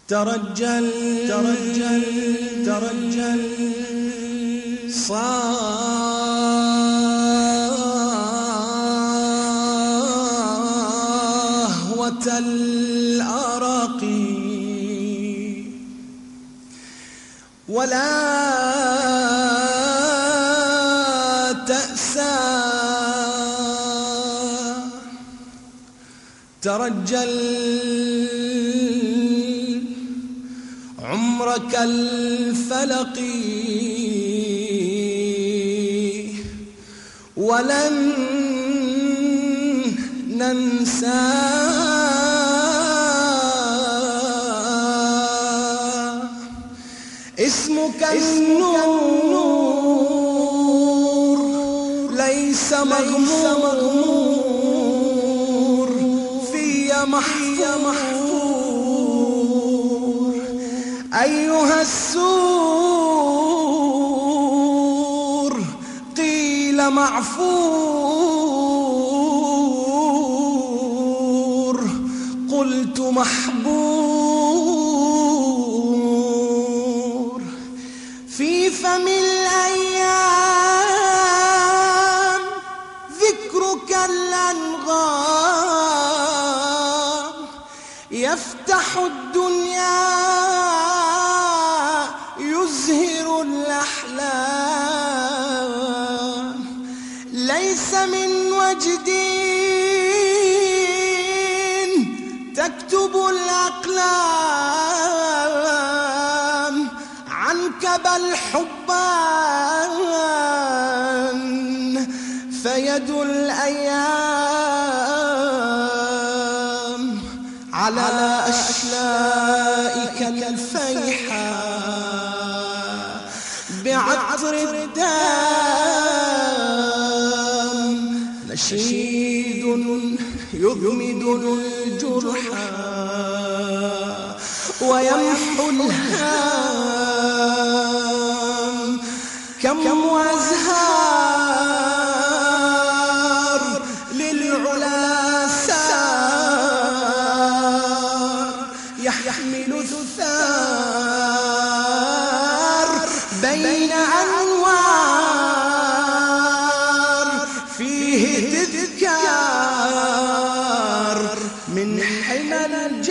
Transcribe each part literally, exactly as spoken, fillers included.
ترجل ترجل ترجل صهوة الأرق ولا تأسى ترجل عمرك الفلق ولن ننسى اسمك النور ليس مغمور في محفور أيها السور قيل معفور قلت محبور في فم الأيام ذكرك الأنغام يفتح الدنيا يزهر الأحلام ليس من وجد تكتب الأقلام عنك بل حبان فيد الأيام على أشلائك الفيحة بعطر الدام نشيد يغمد الجرحى ويمحو الهام كم وازهار للعلا سار يحمل الثار بين أنوار فيه تذكار من حمى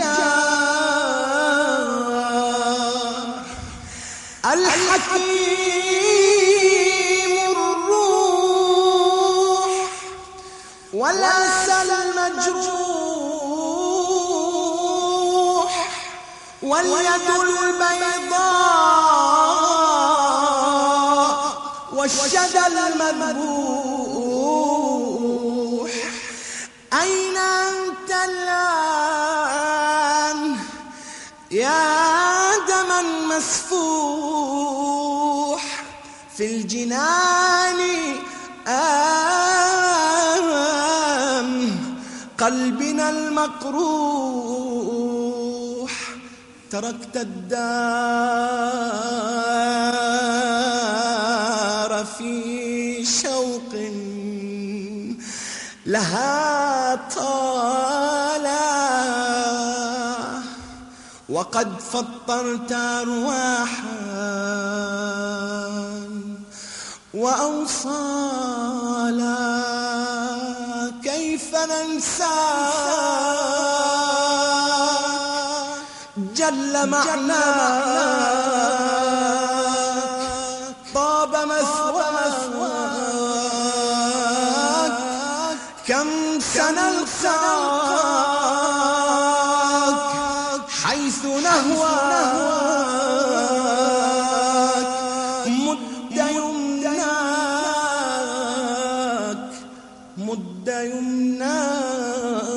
الجار الحكيم الروح والأسى المجروح واليد البيضاء والشدى المذبوح أين أنت الآن يا دما مسفوح في الجنان آم قلبنا المقروح تركت الدار في شوق لها طالا وقد فطرت أرواحا وأوصالا كيف ننسى جل معناك طاب مثواك كم سنلقاك حيث نهواك مد يمناك مد يمناك